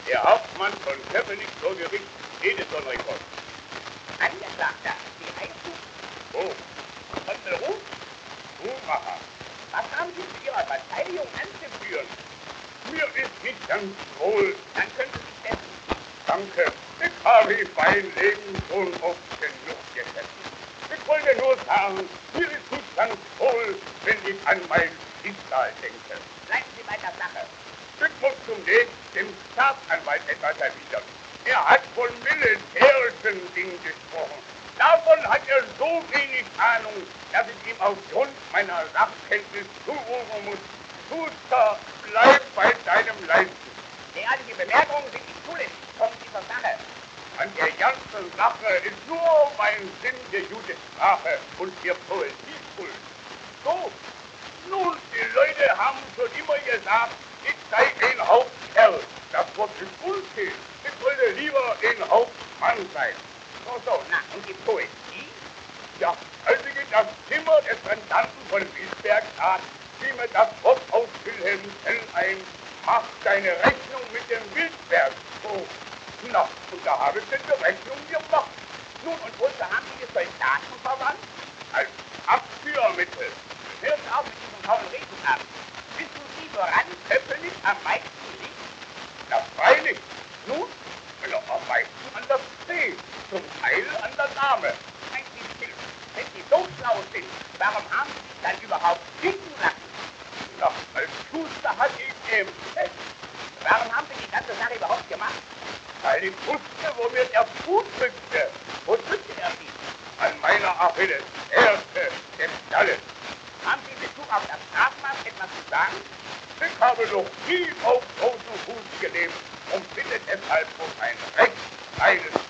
Der Hauptmann von Köpenick vor Gericht, Edison-Rekord. Angeklagter, wie heißt du? Oh, Von Beruf? Schuhmacher. Was haben Sie zu Ihrer Verteidigung anzuführen? Mir ist nicht ganz wohl. Dann können Sie sich setzen. Danke. Ich habe in meinem Leben schon oft genug gesessen. Ich wollte nur sagen, mir ist nicht ganz wohl, wenn ich an mein Schicksal denke. Bleiben Sie bei der Sache. Ich muss zunächst dem Staatsanwalt etwas erwidern. Er hat von militärischen Dingen gesprochen. Davon hat er so wenig Ahnung, dass ich ihm aufgrund meiner Sachkenntnis zurufen muss. Schuster, bleib bei deinem Leisten. Derartige Bemerkungen sind nicht zulässig. Kommen Sie zur Sache. An der ganzen Sache ist nur mein Sinn der gute Sprache und der Poesie schuld. So, nun, die Leute haben schon immer gesagt, ich sei ein Hauptkerl. Das Wort ist Unsinn. Ich wollte lieber ein Hauptmann sein. So, na, und die Poesie? Ja, als ich in das Zimmer des Rendanten von Wiesberg trat, fiel mir das Wort aus Wilhelm Tell ein, mach deine Rechnung mit dem Wildberg hoch. Na, und da habe ich denn die Rechnung gemacht. Nun, und wozu haben Sie die Soldaten verwandt? Als Abführmittel. Hören Sie auf mit diesem faulen Reden ab. Wissen Sie, woran Köpenick am meisten liegt? Na, freilich. Nun, am meisten an der C, zum Teil an der Dame. Seien Sie still. Wenn Sie so schlau sind, warum haben Sie sich dann überhaupt ficken lassen? Na, als Schuster hatte ich eben recht. Warum haben Sie die ganze Sache überhaupt gemacht? Weil ich wusste, wo mir der Fuß drückte. Wo drückte er Sie? An meiner Achilles, erste des Stalles. Haben Sie in Bezug auf das Strafmaß etwas zu sagen? Ich habe noch nie auf großen Fuß gelebt und finde deshalb um ein recht reines